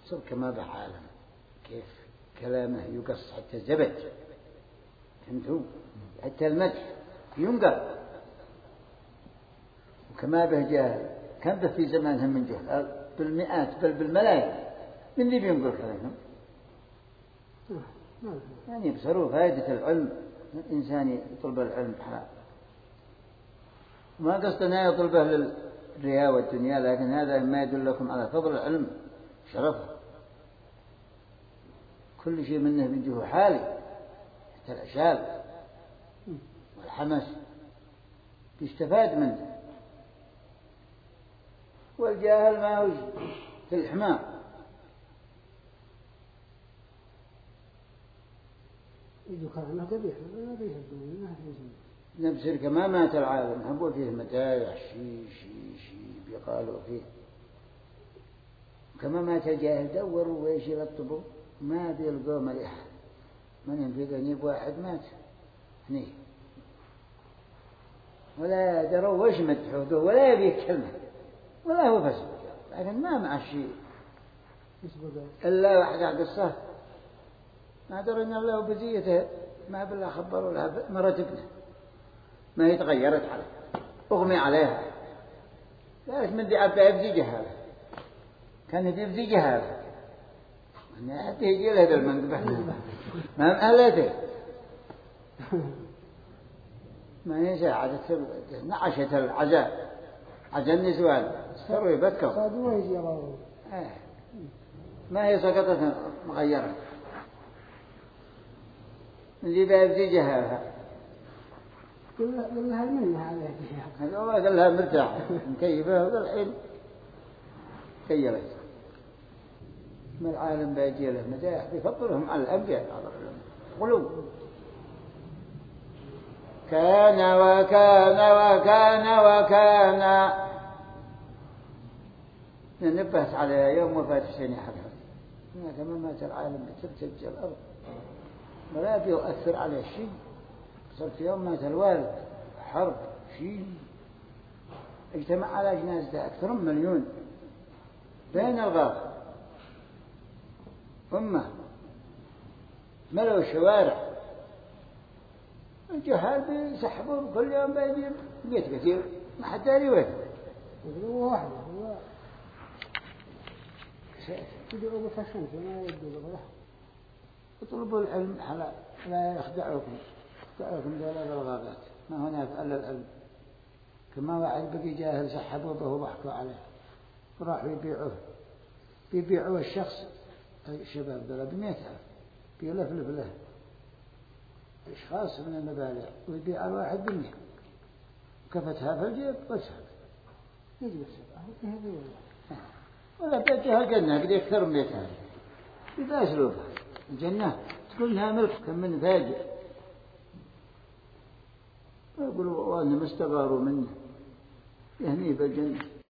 صار كما به عالم كيف كلامه يقص حتى الزبد، فهمتوا؟ حتى المدح ينقر. وكما به جاهل كم به في زمانهم من جهل بالمئات بل بالملايين، من اللي بينقر كلامهم؟ يعني يبصروا فائدة العلم، الإنسان يطلب العلم حال، ما قصدنا يطلبه للرياء والدنيا، لكن هذا ما يدلكم على فضل العلم شرفه. كل شيء منه من جهه حالي، حتى الأشال والحمس يستفاد منه. والجاهل ما هو في الحمام. نبصر كما مات العالم هبوا فيه متاع شي بيقالوا فيه. كما مات الجاهل دوروا ويش يلطبوا ما بيلقوا مريحة. من ينفذ أنيب واحد مات هني ولا دروا ويش مدحوه ولا يبي كلمة ولا هو فسد، لكن ما مع شيء إلا واحد قصة ما درى إن الله بزيته، ما بالله خبروا لها مرة ابنه ما هي تغيرت عليه أغمي عليها، ذلك من دي عبا يبزي جهاله، كان يبزي جهاله أنه حتى يجي له هذا المنقبح ما مألته ما ينسى عادة نعشة العزاء عزا النسوان صاروا يبكوا ما هي سقطت مغيرة اللي بيبزي جهالها قل لها منها عليه هذا هو قال لها مرتاح مكيفة والحين كيلت. ما العالم بيجي له مداح بيفضلهم على الأنبياء على غلو. كان ننبهت عليها يوم وفاة حسين حفظ كما مات العالم بترتج الأرض ولا بيؤثر عليه شيء. صار في يوم مات الوالد حرب شيء اجتمع على جنازته أكثر من 1,000,000 بين الغابة أمة ملوا الشوارع. الجهال بيسحبون كل يوم بيجيب بيت كثير ما حد داري وين هو واحد هو يدعو بفشنش وما يدعو بفشنش. اطلبوا العلم حلال لا يخدعكم دلال الغابات ما هناك إلا العلم. كما واحد بقي جاهل سحبوا به وضحكوا عليه وراحوا بيبيعوا الشخص الشباب دول ب100,000 بيلفلف له أشخاص من المبالغ ويبيع الواحد ب100 وكفتها في الجيب وسهل يجلس ولا بيتها الجنة قد أكثر من 100,000 إذا أسلوبها الجنة تقول لها ملك كم من فاجئ يقولوا وأنهم استغاروا منه يهني بالجنة.